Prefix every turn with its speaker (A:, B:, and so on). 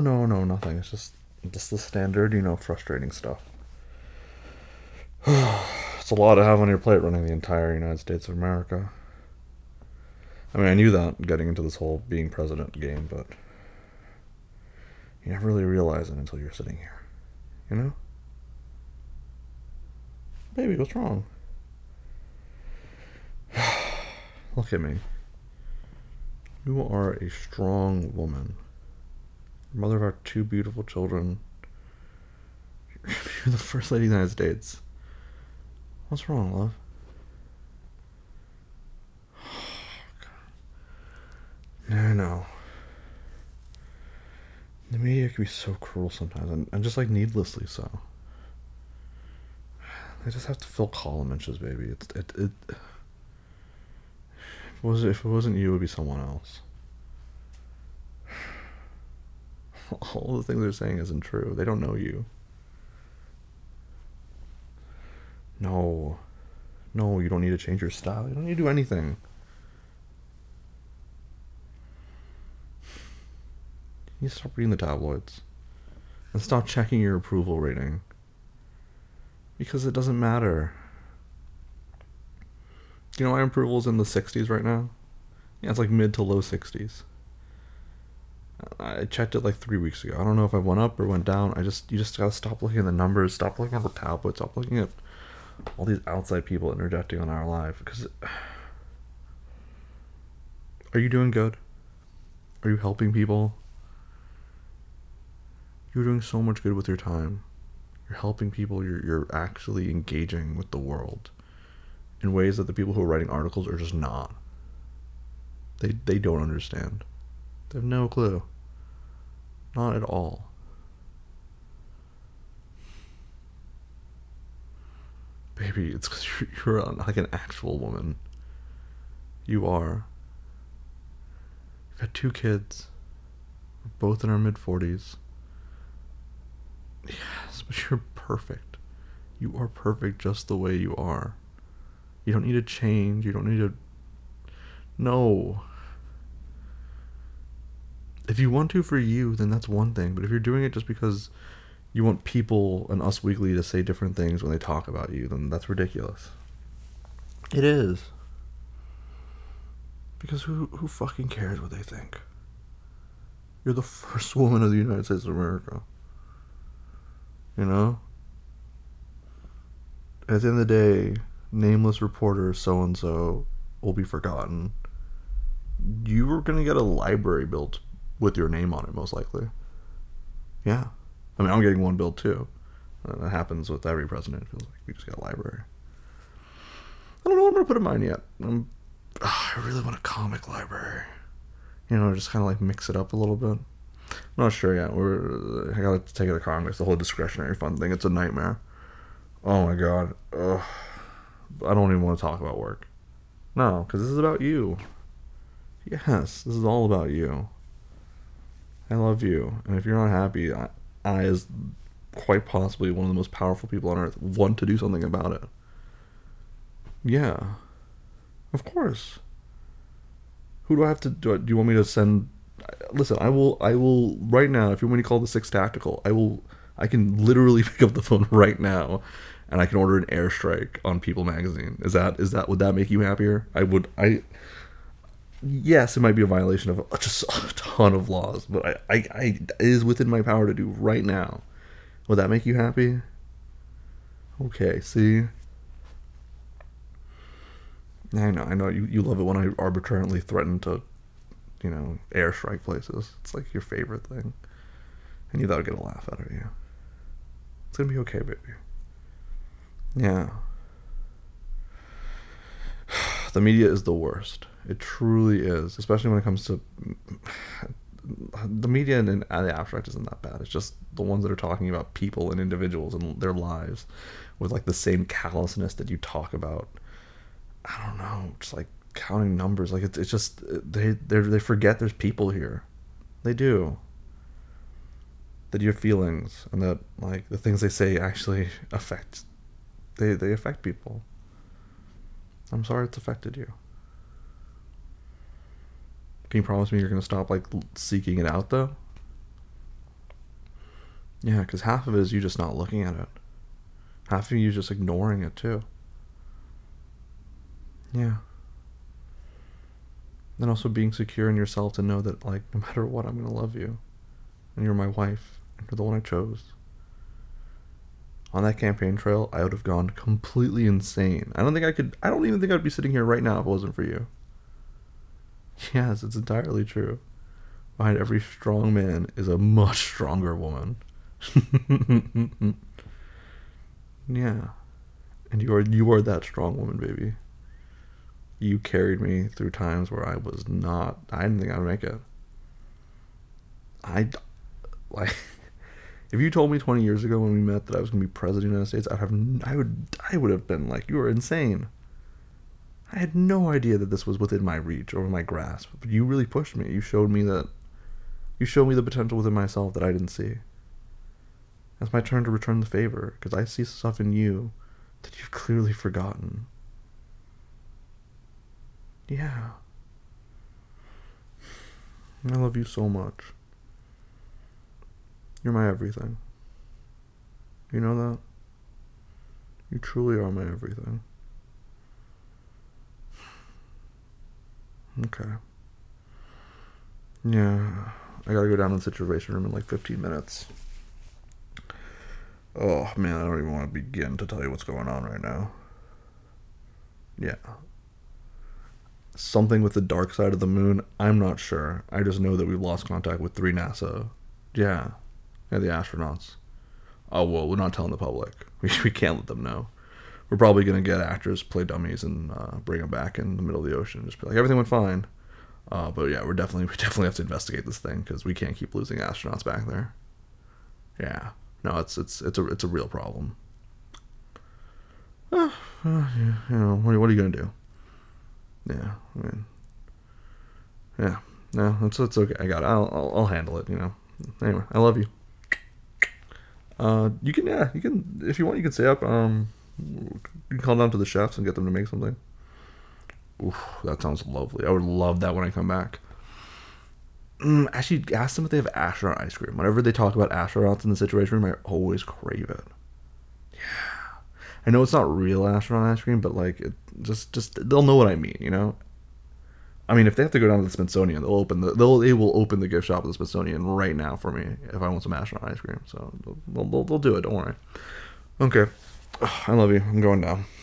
A: no, nothing. It's just the standard, frustrating stuff. It's a lot to have on your plate running the entire United States of America. I mean, I knew that getting into this whole being president game, but you never really realize it until you're sitting here. You know? Baby, what's wrong? Look at me. You are a strong woman. Mother of our two beautiful children. You're the first lady of the United States. What's wrong, love? I know. The media can be so cruel sometimes, and just like needlessly so. They just have to fill column inches, baby. If it wasn't you, it would be someone else. All the things they're saying isn't true. They don't know you. No. No, you don't need to change your style. You don't need to do anything. You need to stop reading the tabloids. And stop checking your approval rating. Because it doesn't matter. You know, my approval is in the 60s right now. Yeah, it's like mid to low 60s. I checked it like 3 weeks ago. I don't know if I went up or went down. You just gotta stop looking at the numbers. Stop looking at the tabloids. Stop looking at all these outside people interjecting on our life. Because are you doing good? Are you helping people? You're doing so much good with your time. You're helping people. You're actually engaging with the world in ways that the people who are writing articles are just not. They don't understand. They have no clue. Not at all. Baby, it's because you're like an actual woman. You are. You've got 2 kids. We're both in our mid-40s. Yes, but you're perfect. You are perfect just the way you are. You don't need to change. You don't need to... No. If you want to for you, then that's one thing. But if you're doing it just because you want people and Us Weekly to say different things when they talk about you, then that's ridiculous. It is. Because who fucking cares what they think? You're the first woman of the United States of America. You know? At the end of the day, nameless reporter so-and-so will be forgotten. You were going to get a library built with your name on it, most likely. Yeah. I mean, I'm getting one built too. That happens with every president. It feels like we just got a library. I don't know what I'm going to put in mine yet. I really want a comic library. You know, just kind of like mix it up a little bit. I'm not sure yet. I got to take it to Congress. The whole discretionary fund thing. It's a nightmare. Oh my god. Ugh. I don't even want to talk about work. No, because this is about you. Yes, this is all about you. I love you. And if you're not happy, I as quite possibly one of the most powerful people on earth, want to do something about it. Yeah. Of course. Who do I have to do? Do you want me to send... Listen, I will right now, if you want me to call the 6th Tactical, I can literally pick up the phone right now and I can order an airstrike on People magazine. Would that make you happier? Yes, it might be a violation of just a ton of laws, but it is within my power to do right now. Would that make you happy? Okay, see? I know. You love it when I arbitrarily threaten to, airstrike places. It's like your favorite thing. And you thought I'd get a laugh out of you. It's gonna be okay, baby. Yeah. The media is the worst. It truly is, especially when it comes to the media and the abstract isn't that bad. It's just the ones that are talking about people and individuals and their lives with like the same callousness that you talk about. I don't know, just like counting numbers. Like it's just they forget there's people here. They do. That you have feelings and that like the things they say actually affect. They affect people. I'm sorry it's affected you. Can you promise me you're gonna stop like seeking it out though? Yeah, because half of it is you just not looking at it. Half of you just ignoring it too. Yeah. And also being secure in yourself to know that, like, no matter what, I'm gonna love you, and you're my wife, and you're the one I chose. On that campaign trail, I would have gone completely insane. I don't think I could. I don't even think I'd be sitting here right now if it wasn't for you. Yes, it's entirely true. Behind every strong man is a much stronger woman. Yeah, and you are that strong woman, baby. You carried me through times where I was not. I didn't think I'd make it. I like. If you told me 20 years ago when we met that I was going to be president of the United States, I would have been like, you are insane. I had no idea that this was within my reach or my grasp. But you really pushed me. You showed me the potential within myself that I didn't see. It's my turn to return the favor because I see stuff in you that you've clearly forgotten. Yeah. I love you so much. You're my everything. You know that? You truly are my everything. Okay. Yeah. I gotta go down to the situation room in like 15 minutes. Oh, man, I don't even want to begin to tell you what's going on right now. Yeah. Something with the dark side of the moon, I'm not sure. I just know that we've lost contact with 3 NASA. Yeah. Yeah, the astronauts. Oh, well, we're not telling the public. We can't let them know. We're probably going to get actors play dummies and bring them back in the middle of the ocean. Just be like, everything went fine. But yeah, we definitely have to investigate this thing because we can't keep losing astronauts back there. Yeah. No, it's a real problem. Yeah, you know, what are you going to do? Yeah, I mean, yeah. No, it's okay. I got it. I'll handle it, you know. Anyway, I love you. You can, if you want, you can stay up. You can call down to the chefs and get them to make something. Oof, that sounds lovely. I would love that when I come back. Actually, ask them if they have astronaut ice cream. Whenever they talk about astronauts in the situation room, I always crave it. I know it's not real astronaut ice cream, but like, it just they'll know what I mean, you know. I mean, if they have to go down to the Smithsonian, they will open the gift shop at the Smithsonian right now for me if I want some astronaut ice cream. So they'll do it. Don't worry. Okay, I love you. I'm going down.